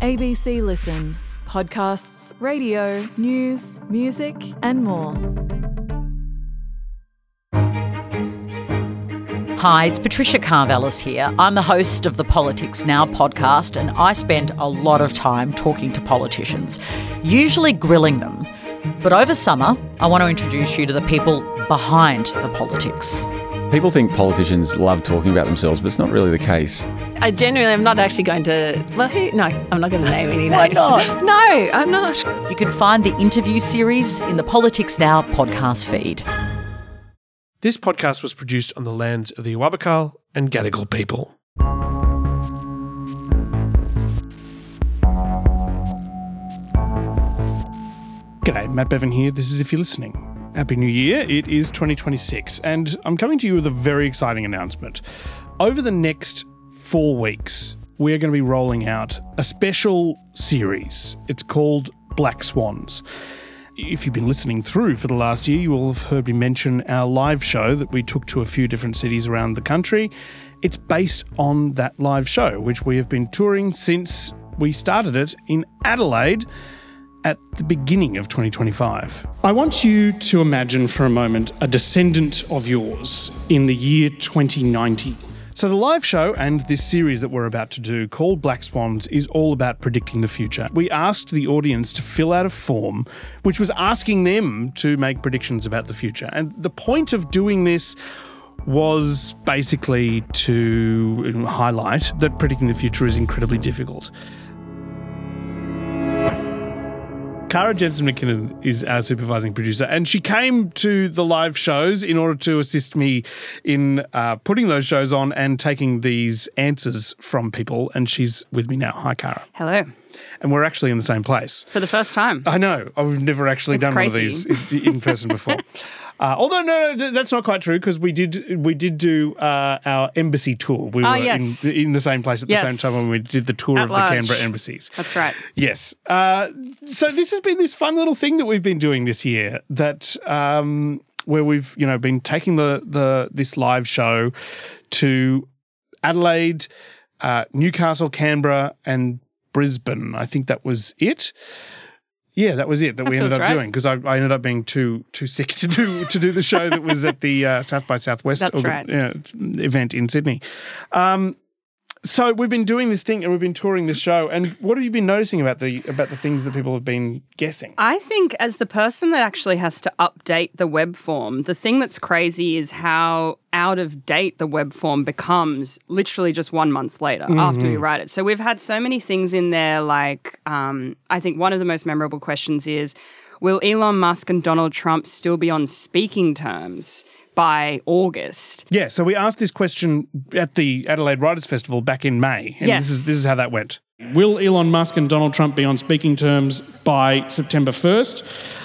ABC Listen. Podcasts, radio, news, music and more. Hi, it's Patricia Karvelis here. I'm the host of the Politics Now podcast, and I spend a lot of time talking to politicians, usually grilling them. But over summer, I want to introduce you to the people behind the politics. People think politicians love talking about themselves, but it's not really the case. I genuinely am not actually going to... Well, no, I'm not going to name any names. Why not? No, I'm not. You can find the interview series in the Politics Now podcast feed. This podcast was produced on the lands of the Awabakal and Gadigal people. G'day, Matt Bevan here. This is If You're Listening. Happy New Year. It is 2026, and I'm coming to you with a very exciting announcement. Over the next 4 weeks, we're going to be rolling out a special series. It's called Black Swans. If you've been listening through for the last year, you will have heard me mention our live show that we took to a few different cities around the country. It's based on that live show, which we have been touring since we started it in Adelaide at the beginning of 2025. I want you to imagine for a moment a descendant of yours in the year 2090. So the live show and this series that we're about to do, called Black Swans, is all about predicting the future. We asked the audience to fill out a form which was asking them to make predictions about the future. And the point of doing this was basically to highlight that predicting the future is incredibly difficult. Cara Jensen McKinnon is our supervising producer, and she came to the live shows in order to assist me in putting those shows on and taking these answers from people, and she's with me now. Hi, Cara. Hello. And we're actually in the same place. For the first time. I know. I've never actually done crazy. one of these in person before. Although, no, that's not quite true, because we did do our embassy tour. We were yes. in the same place at the same time when we did the tour of the Canberra embassies. That's right. Yes. So this has been this fun little thing that we've been doing this year, that where we've been taking this live show to Adelaide, Newcastle, Canberra, and Brisbane. I think that was it. Yeah, that was it that we ended up doing, because I ended up being too sick to do the show that was at the South by Southwest event in Sydney. So we've been doing this thing and we've been touring this show. And what have you been noticing about the things that people have been guessing? I think as the person that actually has to update the web form, the thing that's crazy is how out of date the web form becomes literally just 1 month later after we write it. So we've had so many things in there, like I think one of the most memorable questions is, will Elon Musk and Donald Trump still be on speaking terms by August? Yeah, so we asked this question at the Adelaide Writers' Festival back in May. And yes. This is how that went. Will Elon Musk and Donald Trump be on speaking terms by September 1st?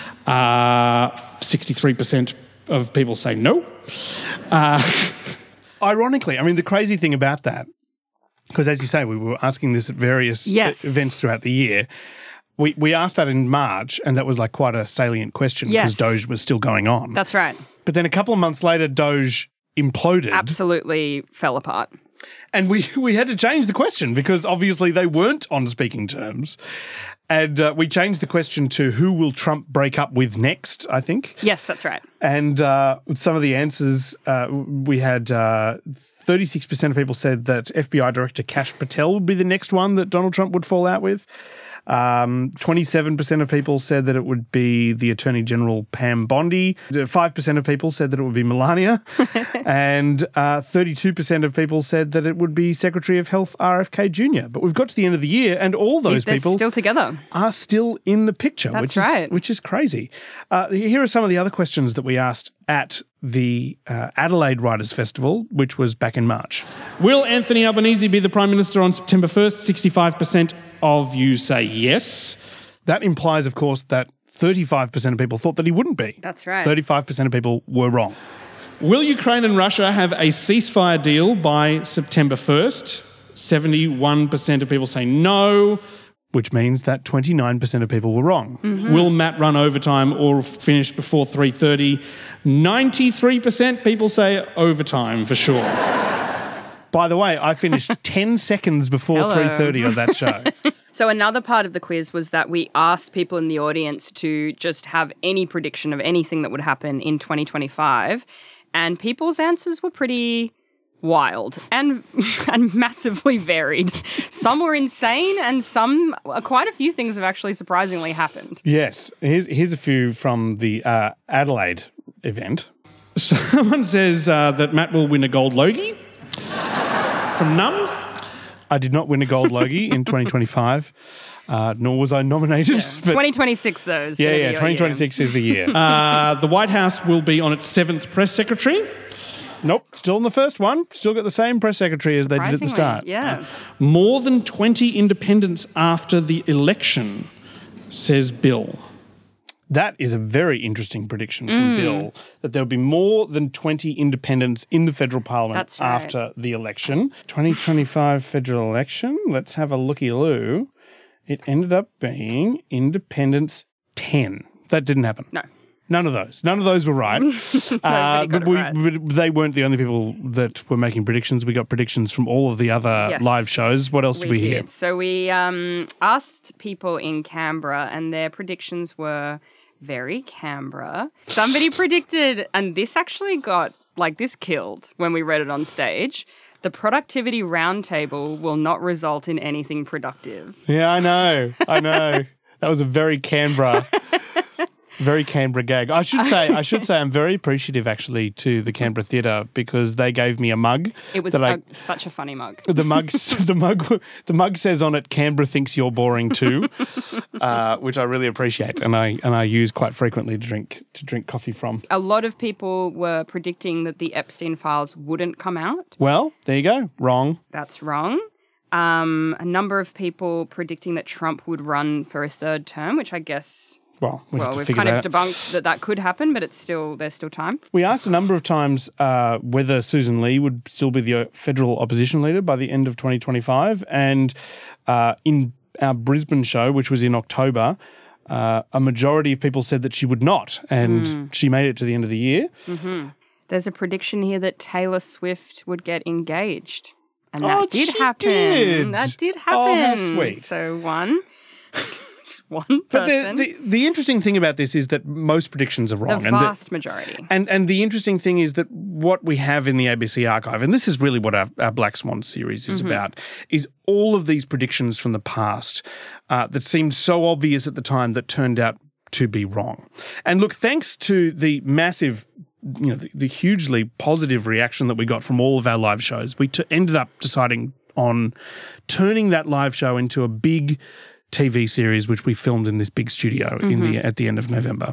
63% of people say no. Ironically, I mean, the crazy thing about that, because as you say, we were asking this at various events throughout the year. We asked that in March, and that was like quite a salient question because Doge was still going on. That's right. But then a couple of months later, Doge imploded. Absolutely fell apart. And we had to change the question because obviously they weren't on speaking terms. And we changed the question to who will Trump break up with next, I think. Yes, that's right. And with some of the answers, we had 36% of people said that FBI Director Kash Patel would be the next one that Donald Trump would fall out with. 27% of people said that it would be the Attorney General Pam Bondi. 5% of people said that it would be Melania. And 32% of people said that it would be Secretary of Health RFK Jr. But we've got to the end of the year and all those people still together. Are still in the picture, That's which is crazy. Here are some of the other questions that we asked at the Adelaide Writers' Festival, which was back in March. Will Anthony Albanese be the Prime Minister on September 1st? 65% of you say yes. That implies, of course, that 35% of people thought that he wouldn't be. That's right. 35% of people were wrong. Will Ukraine and Russia have a ceasefire deal by September 1st? 71% of people say no, which means that 29% of people were wrong. Mm-hmm. Will Matt run overtime or finish before 3:30? 93% people say overtime for sure. By the way, I finished 10 seconds before 3:30 on that show. So another part of the quiz was that we asked people in the audience to just have any prediction of anything that would happen in 2025, and people's answers were pretty wild and massively varied. Some were insane, and quite a few things have actually surprisingly happened. Yes. Here's a few from the Adelaide event. Someone says that Matt will win a gold Logie from Num. I did not win a gold Logie in 2025, nor was I nominated. Yeah. 2026, though. Is 2026 is the year. The White House will be on its 7th press secretary. Nope, still in the first one. Still got the same press secretary as they did at the start. Yeah. More than 20 independents after the election, says Bill. That is a very interesting prediction from Bill, that there'll be more than 20 independents in the federal parliament after the election. 2025 federal election, let's have a looky-loo. It ended up being independents 10. That didn't happen. No. None of those. None of those were right. But they weren't the only people that were making predictions. We got predictions from all of the other live shows. What else did we hear? So we asked people in Canberra, and their predictions were very Canberra. Somebody predicted, and this actually got, this killed when we read it on stage, the productivity roundtable will not result in anything productive. Yeah, I know. That was a very Canberra... Very Canberra gag. I should say I'm very appreciative actually to the Canberra Theatre because they gave me a mug. It was such a funny mug. The mug says on it, "Canberra thinks you're boring too," which I really appreciate, and I use quite frequently to drink coffee from. A lot of people were predicting that the Epstein files wouldn't come out. Well, there you go. Wrong. That's wrong. A number of people predicting that Trump would run for a third term, which I guess. Well, we've kind of debunked that could happen, but there's still time. We asked a number of times whether Susan Lee would still be the federal opposition leader by the end of 2025. And in our Brisbane show, which was in October, a majority of people said that she would not. And she made it to the end of the year. Mm-hmm. There's a prediction here that Taylor Swift would get engaged. And that did happen. That did happen. Oh, how sweet. So one person. But the interesting thing about this is that most predictions are wrong. The vast majority. And the interesting thing is that what we have in the ABC archive, and this is really what our Black Swan series is about, is all of these predictions from the past that seemed so obvious at the time that turned out to be wrong. And look, thanks to the massive, the hugely positive reaction that we got from all of our live shows, we ended up deciding on turning that live show into a big TV series, which we filmed in this big studio at the end of November.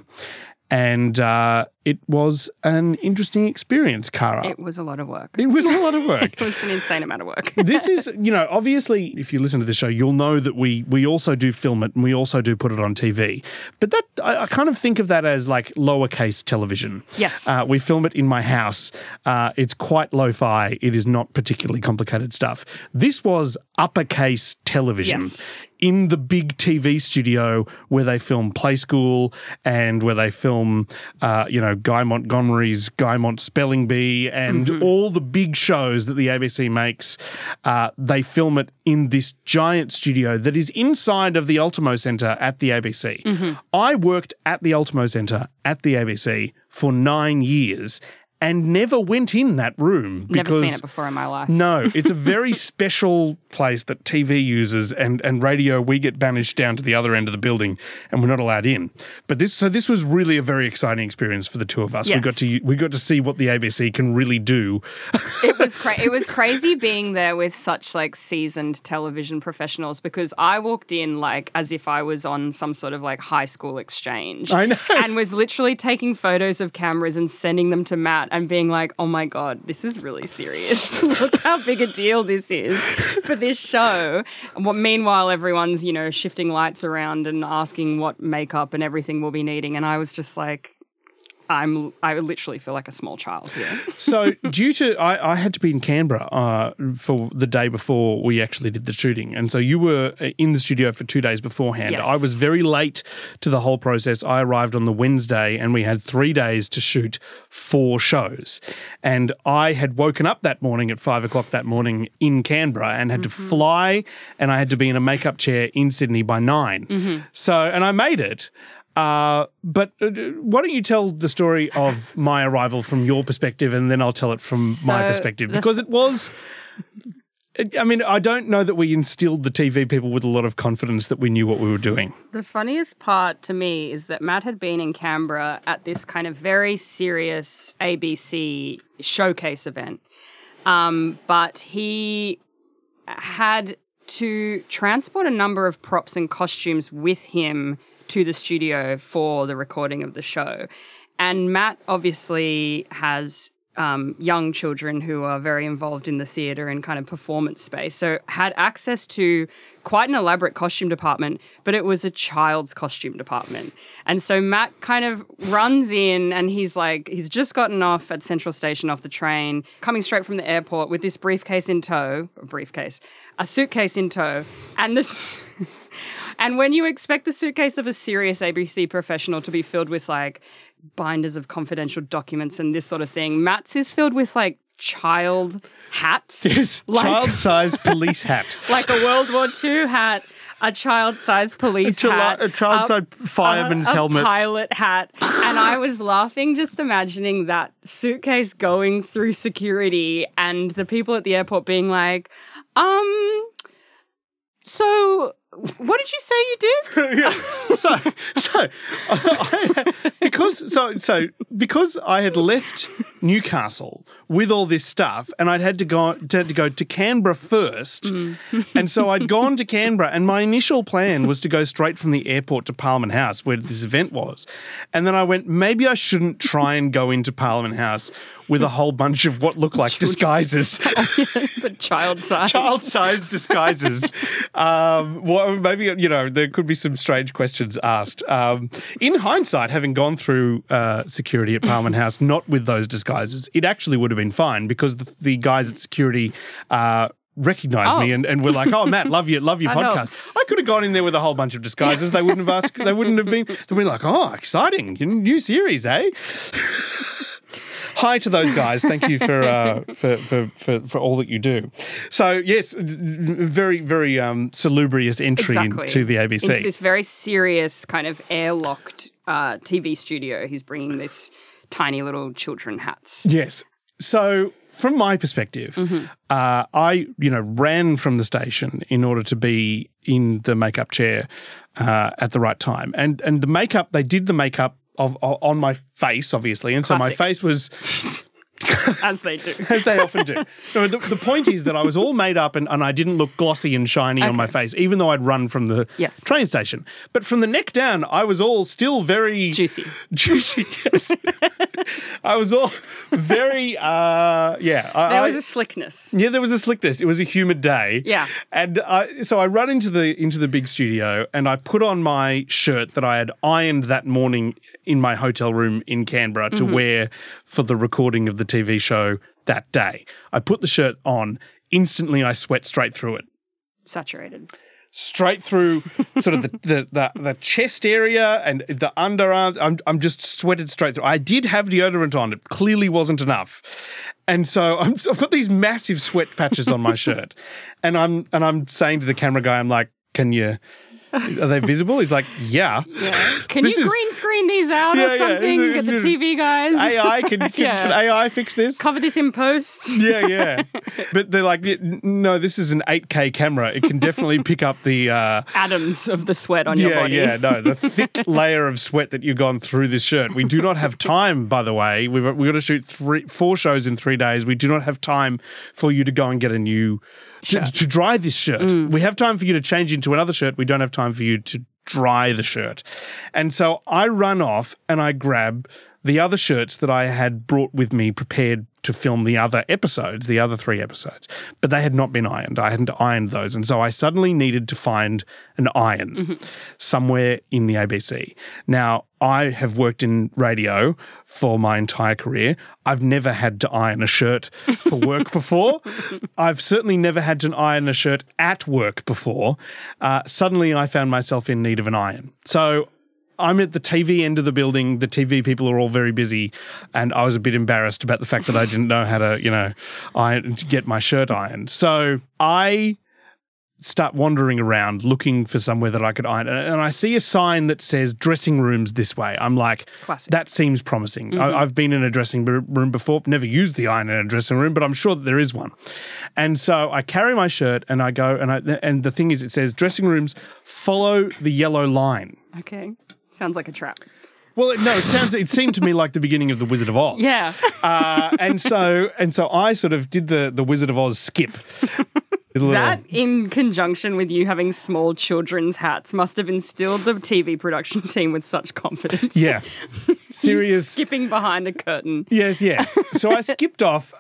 And it was an interesting experience, Cara. It was a lot of work. It was a lot of work. It was an insane amount of work. This is, obviously, if you listen to the show, you'll know that we also do film it and we also do put it on TV. But that I kind of think of that as like lowercase television. Yes. We film it in my house. It's quite lo-fi. It is not particularly complicated stuff. This was uppercase television. Yes. In the big TV studio where they film Play School and where they film, Guy Montgomery's Guymont Spelling Bee and all the big shows that the ABC makes, they film it in this giant studio that is inside of the Ultimo Centre at the ABC. I worked at the Ultimo Centre at the ABC for 9 years and never went in that room. Never seen it before in my life. No, it's a very special place that TV uses and radio, we get banished down to the other end of the building and we're not allowed in. But this was really a very exciting experience for the two of us. Yes. We got to see what the ABC can really do. It was crazy being there with such seasoned television professionals because I walked in as if I was on some sort of high school exchange. I know. And was literally taking photos of cameras and sending them to Matt and being like, oh my God, this is really serious. Look how big a deal this is for this show. Meanwhile, everyone's, shifting lights around and asking what makeup and everything we'll be needing. And I was just like, I literally feel like a small child here. So I had to be in Canberra for the day before we actually did the shooting. And so you were in the studio for 2 days beforehand. Yes. I was very late to the whole process. I arrived on the Wednesday and we had 3 days to shoot 4 shows. And I had woken up that morning at 5 o'clock that morning in Canberra and had to fly, and I had to be in a makeup chair in Sydney by 9. So, and I made it. But why don't you tell the story of my arrival from your perspective, and then I'll tell it from my perspective, because it was. I mean, I don't know that we instilled the TV people with a lot of confidence that we knew what we were doing. The funniest part to me is that Matt had been in Canberra at this kind of very serious ABC showcase event, but he had to transport a number of props and costumes with him to the studio for the recording of the show. And Matt obviously has young children who are very involved in the theatre and kind of performance space, so had access to quite an elaborate costume department, but it was a child's costume department. And so Matt kind of runs in, and he's just gotten off at Central Station off the train, coming straight from the airport with this a suitcase in tow, and this... And when you expect the suitcase of a serious ABC professional to be filled with like binders of confidential documents and this sort of thing, Matt's is filled with like child hats. Yes, child-sized police hat. Like a World War II hat, a child-sized police hat. A child-sized fireman's helmet. A pilot hat. And I was laughing just imagining that suitcase going through security and the people at the airport being like, so... what did you say you did? Because I had left Newcastle with all this stuff, and I'd had to go to Canberra first, and so I'd gone to Canberra, and my initial plan was to go straight from the airport to Parliament House where this event was, and then I went, maybe I shouldn't try and go into Parliament House with a whole bunch of what look like disguises. The child-sized disguises. Maybe, there could be some strange questions asked. In hindsight, having gone through security at Parliament House, not with those disguises, it actually would have been fine, because the guys at security recognised me and were like, "Oh, Matt, love your podcast." I could have gone in there with a whole bunch of disguises. They wouldn't have asked. They wouldn't have been. They'd be like, "Oh, exciting, new series, eh?" Hi to those guys. Thank you for all that you do. So yes, very very salubrious entry into the ABC. Into this very serious kind of airlocked TV studio. He's bringing this tiny little children hats. Yes. So from my perspective, I ran from the station in order to be in the makeup chair at the right time, and the makeup, they did the makeup on my face, obviously, and Classic. So my face was as they do, as they often do. No, the point is that I was all made up and I didn't look glossy and shiny on my face, even though I'd run from the train station. But from the neck down, I was all still very juicy. Yes, I was all very there was a slickness. Yeah, there was a slickness. It was a humid day. Yeah, and so I run into the big studio and I put on my shirt that I had ironed that morning in my hotel room in Canberra to wear for the recording of the TV show that day. I put the shirt on. Instantly, I sweat straight through it. Saturated. Straight through sort of the chest area and the underarms. I'm just sweated straight through. I did have deodorant on. It clearly wasn't enough. And so I've got these massive sweat patches on my shirt. And I'm saying to the camera guy, I'm like, are they visible? He's like, yeah. Can you green screen these out or something? Get the TV guys. AI, can AI fix this? Cover this in post. Yeah. But they're like, no, this is an 8K camera. It can definitely pick up the... atoms of the sweat on your body. Yeah, no, the thick layer of sweat that you've gone through this shirt. We do not have time, by the way. We've got to shoot 4 shows in 3 days. We do not have time for you to go and get a new... To dry this shirt. We have time for you to change into another shirt. We don't have time for you to dry the shirt. And so I run off and I grab the other shirts that I had brought with me prepared to film the other episodes, the other 3 episodes, but they had not been ironed. I hadn't ironed those. And so I suddenly needed to find an iron somewhere in the ABC. Now, I have worked in radio for my entire career. I've never had to iron a shirt for work before. I've certainly never had to iron a shirt at work before. Suddenly I found myself in need of an iron. So I'm at the TV end of the building. The TV people are all very busy, and I was a bit embarrassed about the fact that I didn't know how to, get my shirt ironed. So I start wandering around looking for somewhere that I could iron, and I see a sign that says dressing rooms this way. I'm like, Classic. that seems promising. I've been in a dressing room before, never used the iron in a dressing room, but I'm sure that there is one. And so I carry my shirt and I go, and the thing is, it says dressing rooms, follow the yellow line. Okay. Sounds like a trap. Well, no, it seemed to me like the beginning of The Wizard of Oz. Yeah. And so I sort of did the Wizard of Oz skip. That, in conjunction with you having small children's hats, must have instilled the TV production team with such confidence. Yeah. Serious. Skipping behind a curtain. Yes. So I skipped off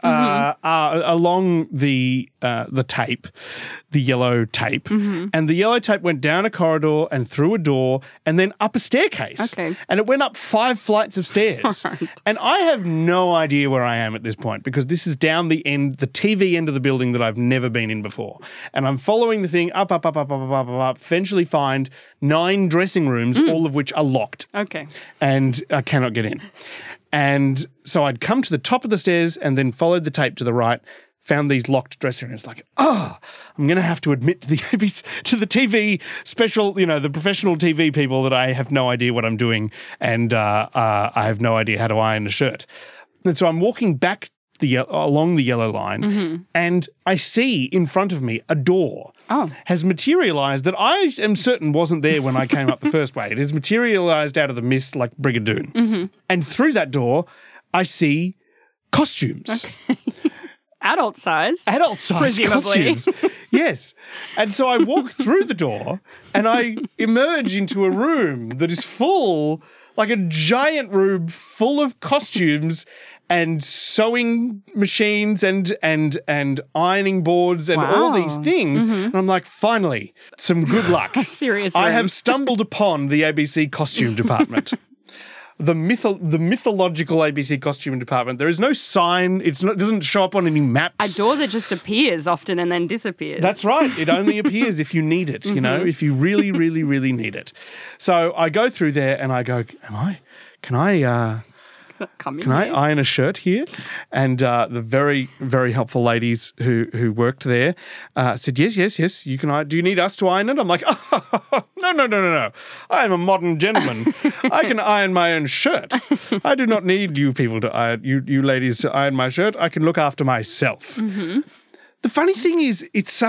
along the tape, the yellow tape, and the yellow tape went down a corridor and through a door and then up a staircase. Okay. And it went up 5 flights of stairs. Right. And I have no idea where I am at this point because this is down the TV end of the building that I've never been in before. And I'm following the thing up, eventually find 9 dressing rooms, all of which are locked. Okay. And I cannot get in. And so I'd come to the top of the stairs and then followed the tape to the right, found these locked dressing rooms. Like, I'm going to have to admit to the TV special, the professional TV people that I have no idea what I'm doing and I have no idea how to iron a shirt. And so I'm walking back along the yellow line and I see in front of me a door has materialised that I am certain wasn't there when I came up the first way. It has materialised out of the mist like Brigadoon. And through that door, I see costumes. Okay. Adult size, presumably. Costumes. Yes. And so I walk through the door and I emerge into a room that is full, like a giant room full of costumes and sewing machines and ironing boards and all these things. And I'm like, finally, some good luck. Serious I room. have stumbled upon the ABC costume department. The mythological ABC costume department. There is no sign. It doesn't show up on any maps. A door that just appears often and then disappears. That's right. It only appears if you need it, if you really, really, really need it. So I go through there and I go, can I iron a shirt here? And the very, very helpful ladies who worked there said, yes, you can. Do you need us to iron it? I'm like, no. I am a modern gentleman. I can iron my own shirt. I do not need you people to iron, you ladies to iron my shirt. I can look after myself. The funny thing is,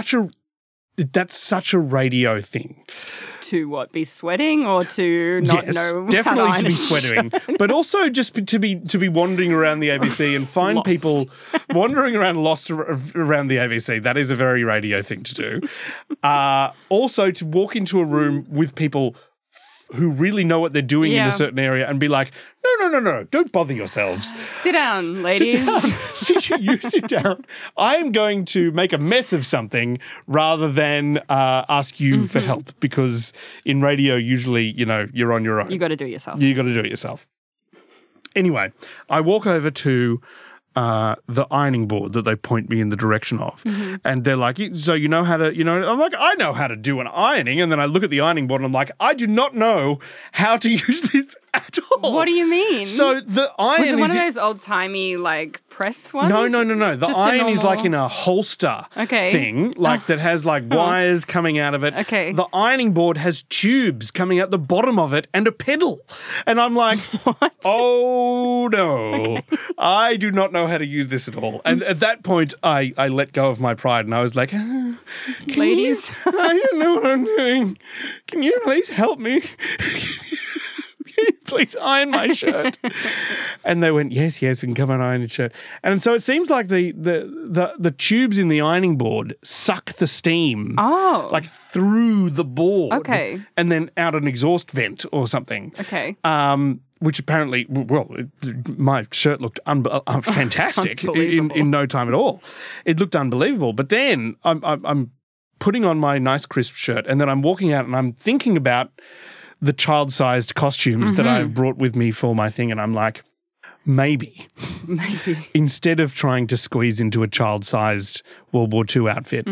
that's such a radio thing. To what? Be sweating or to not know? Definitely how to to be sweating, but also just to be wandering around the ABC and find people wandering around lost around the ABC. That is a very radio thing to do. Also to walk into a room with people who really know what they're doing in a certain area and be like, no, don't bother yourselves. Sit down, ladies. You sit down. I am going to make a mess of something rather than ask you for help because in radio, usually, you're on your own. You got to do it yourself. Anyway, I walk over to the ironing board that they point me in the direction of. And they're like, so you know how to, I'm like, I know how to do an ironing. And then I look at the ironing board and I'm like, I do not know how to use this at all. What do you mean? So the iron was it one of those old-timey, press ones? No. The Just iron is like in a holster thing, that has wires coming out of it. Okay. The ironing board has tubes coming out the bottom of it and a pedal. And I'm like, what? Oh, no. Okay. I do not know how to use this at all. And at that point, I let go of my pride and I was like, ladies, I don't know what I'm doing. Can you please help me? Please iron my shirt. And they went, yes, we can come and iron your shirt. And so it seems like the tubes in the ironing board suck the steam like through the board. Okay. And then out an exhaust vent or something. Okay. Which apparently, my shirt looked fantastic in no time at all. It looked unbelievable. But then I'm putting on my nice crisp shirt, and then I'm walking out and I'm thinking about the child-sized costumes that I've brought with me for my thing, and I'm like, maybe instead of trying to squeeze into a child-sized World War II outfit,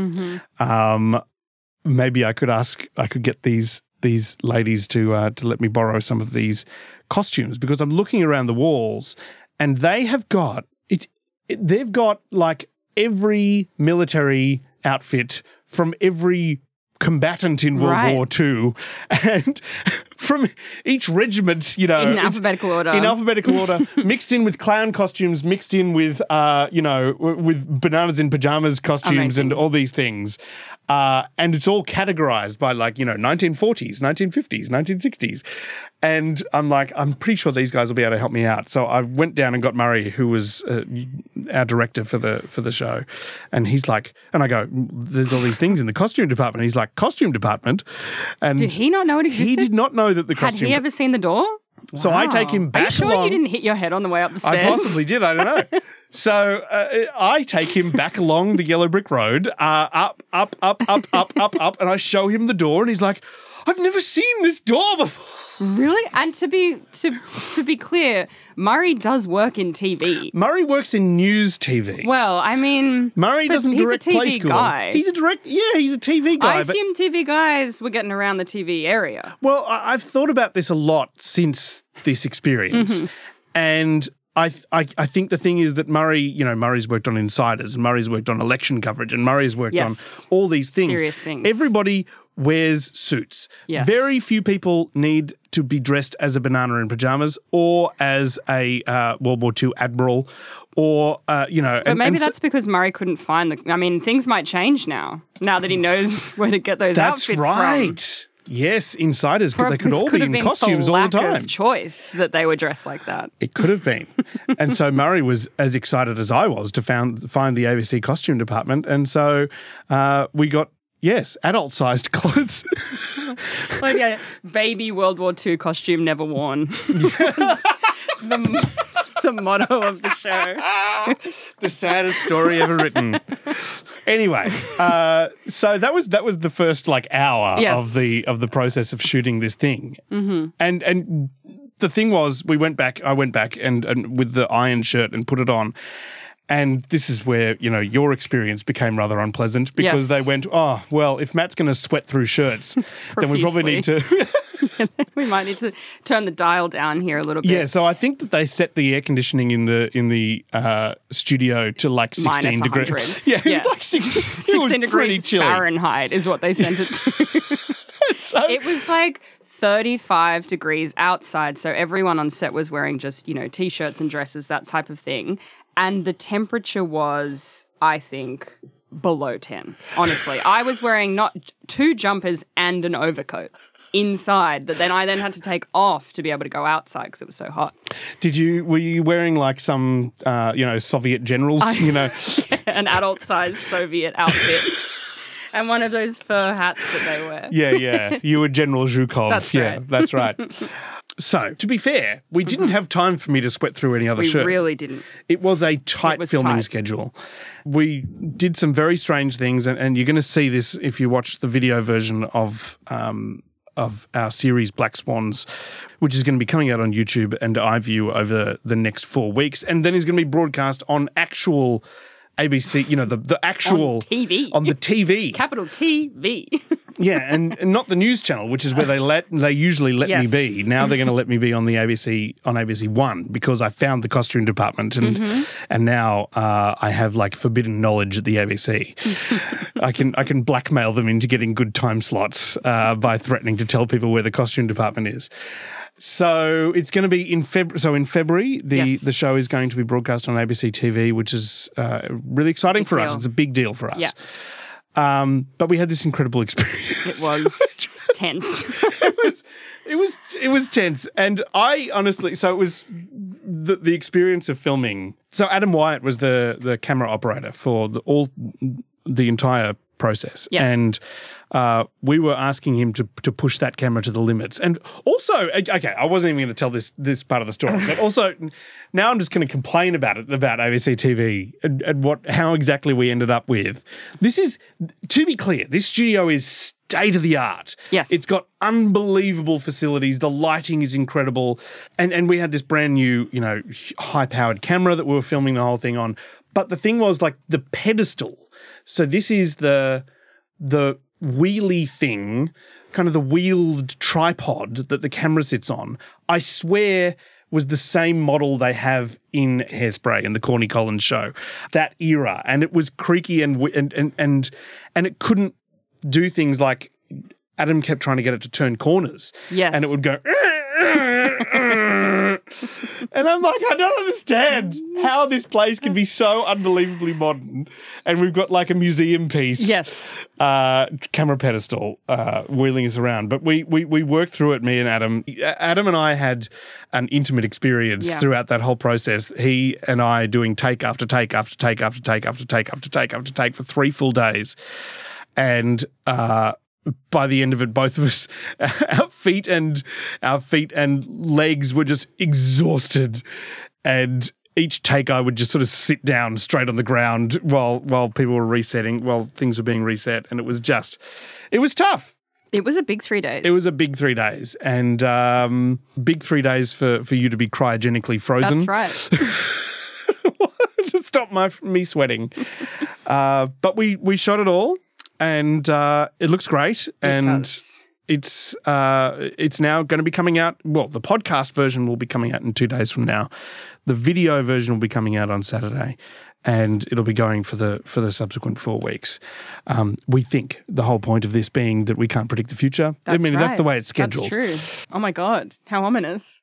maybe I could get these ladies to let me borrow some of these costumes, because I'm looking around the walls and they have got they've got like every military outfit from every combatant in World War II, and from each regiment, in alphabetical order, mixed in with clown costumes, mixed in with with bananas in pajamas costumes. Amazing. And all these things. And it's all categorized by 1940s, 1950s, 1960s. And I'm like, I'm pretty sure these guys will be able to help me out. So I went down and got Murray, who was our director for the show. And he's like, and I go, there's all these things in the costume department. And he's like, costume department? And did he not know it existed? He did not know that the costume. Had he ever seen the door? So I take him back Are you sure along. you didn't hit your head on the way up the stairs? I possibly did. I don't know. So I take him back along the yellow brick road, up, and I show him the door, and he's like, I've never seen this door before. Really? And to be clear, Murray does work in TV. Murray works in news TV. Well, I mean, Murray doesn't direct play he's a TV school. guy. He's a TV guy. I assume TV guys were getting around the TV area. Well, I've thought about this a lot since this experience, and I think the thing is that Murray's worked on Insiders, and Murray's worked on election coverage, and Murray's worked on all these things. Serious things. Everybody wears suits. Yes. Very few people need to be dressed as a banana in pajamas or as a World War II admiral or, But maybe that's because Murray couldn't find things might change now that he knows where to get those outfits from. That's right. Yes, Insiders, they could all be in costumes all the time. Lack of choice that they were dressed like that. It could have been. And so Murray was as excited as I was to find the ABC costume department. And so we got, adult-sized clothes. Like baby World War II costume never worn. The motto of the show. The saddest story ever written. Anyway, so that was the first hour of the process of shooting this thing. Mm-hmm. And the thing was, I went back and with the iron shirt and put it on. And this is where, your experience became rather unpleasant because they went, oh, well, if Matt's going to sweat through shirts, then we probably need to... We might need to turn the dial down here a little bit. Yeah, so I think that they set the air conditioning in the studio to 16 degrees. Yeah, it was like 16. 16 degrees Fahrenheit is what they sent it to. So, it was 35 degrees outside, so everyone on set was wearing just, T-shirts and dresses, that type of thing. And the temperature was, I think, below 10. Honestly, I was wearing not 2 jumpers and an overcoat inside that I then had to take off to be able to go outside because it was so hot. Were you wearing some Soviet generals, an adult-sized Soviet outfit and one of those fur hats that they wear. Yeah. You were General Zhukov. That's right. Yeah, that's right. So, to be fair, we didn't have time for me to sweat through any other shirts. We really didn't. It was a tight filming schedule. We did some very strange things, and you're going to see this if you watch the video version of our series Black Swans, which is going to be coming out on YouTube and iView over the next 4 weeks, and then is going to be broadcast on actual ABC, the actual... On TV. On the TV. Capital TV. Yeah, and not the news channel, which is where they usually let me be. Now they're going to let me be on the ABC One because I found the costume department and now I have forbidden knowledge at the ABC. I can blackmail them into getting good time slots by threatening to tell people where the costume department is. So it's going to be in February. So in February, the show is going to be broadcast on ABC TV, which is really exciting for us. It's a big deal for us. Yeah. But we had this incredible experience. It was tense. It was tense, and I honestly. So it was the experience of filming. So Adam Wyatt was the camera operator for the entire process. Yes. And we were asking him to push that camera to the limits. And also, okay, I wasn't even going to tell this part of the story, but also now I'm just going to complain about ABC TV and how exactly we ended up with. This is, to be clear, this studio is state of the art. Yes. It's got unbelievable facilities. The lighting is incredible. And we had this brand new, high-powered camera that we were filming the whole thing on. But the thing was, like, the pedestal. So this is the wheelie thing, kind of the wheeled tripod that the camera sits on, I swear was the same model they have in Hairspray and the Corny Collins show, that era. And it was creaky and it couldn't do things like Adam kept trying to get it to turn corners. Yes. And it would go... And I'm like, I don't understand how this place can be so unbelievably modern. And we've got like a museum piece. Yes. Camera pedestal wheeling us around. But we worked through it, me and Adam. Adam and I had an intimate experience throughout that whole process. He and I doing take after take after take after take after take after take after take for 3 full days. And by the end of it, both of us, our feet and legs were just exhausted. And each take, I would just sort of sit down straight on the ground while people were resetting, while things were being reset. And it was tough. It was a big 3 days. It was a big 3 days. And big 3 days for you to be cryogenically frozen. That's right. To stop me sweating. But we shot it all. And it looks great. It's now going to be coming out. Well, the podcast version will be coming out in 2 days from now. The video version will be coming out on Saturday, and it'll be going for the subsequent 4 weeks. We think the whole point of this being that we can't predict the future. That's right. That's the way it's scheduled. That's true. Oh my God, how ominous.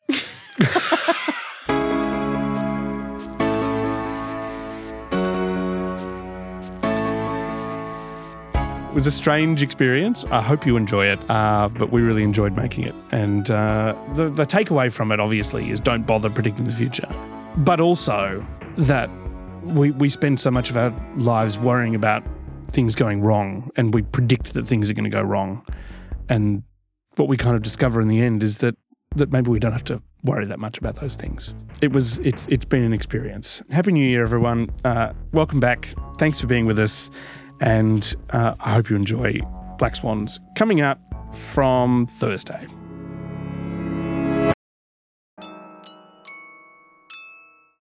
It was a strange experience. I hope you enjoy it, but we really enjoyed making it. And the takeaway from it, obviously, is don't bother predicting the future. But also that we spend so much of our lives worrying about things going wrong, and we predict that things are going to go wrong. And what we kind of discover in the end is that maybe we don't have to worry that much about those things. It's been an experience. Happy New Year, everyone. Welcome back. Thanks for being with us. And I hope you enjoy Black Swans, coming out from Thursday.